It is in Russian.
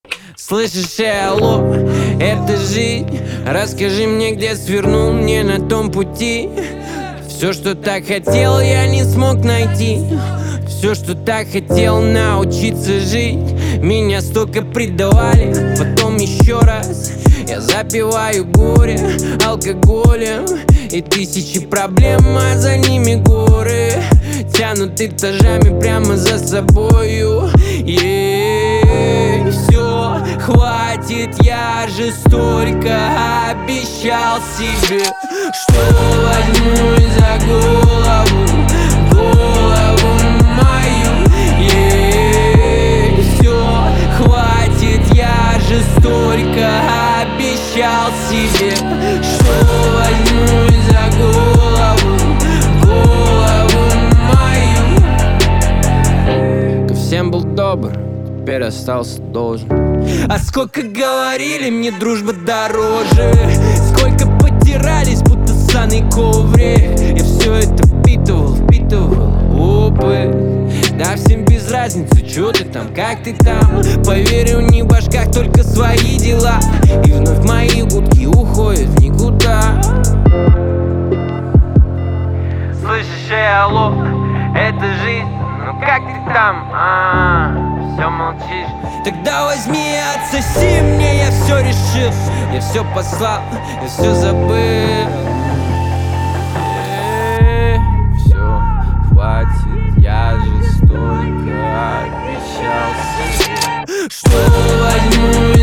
Слышишь, алло, это жизнь. Расскажи мне, где свернул не на том пути. Все, что так хотел, я не смог найти. Все, что так хотел научиться жить. Меня столько предавали, потом еще раз. Я запиваю горе алкоголем. И тысячи проблем, а за ними горы тянут этажами прямо за собою. Все, хватит, я же столько обещал себе, что возьмусь за голову мою. Все, хватит, я же столько обещал себе, что возьмусь за голову мою. Ко всем был добр, теперь остался должен. А сколько говорили, мне дружба дороже. Сколько потирались, будто ссаный коврик. Я все это впитывал опыт. Да всем без разницы, чё ты там, как ты там. Поверь, у них в башках только свои дела. И вновь мои гудки уходят в никуда. Слышишь, алло, это жизнь. Ну как ты там, все молчишь. Тогда возьми и отсоси мне, я все решил. Я все послал, я все забыл.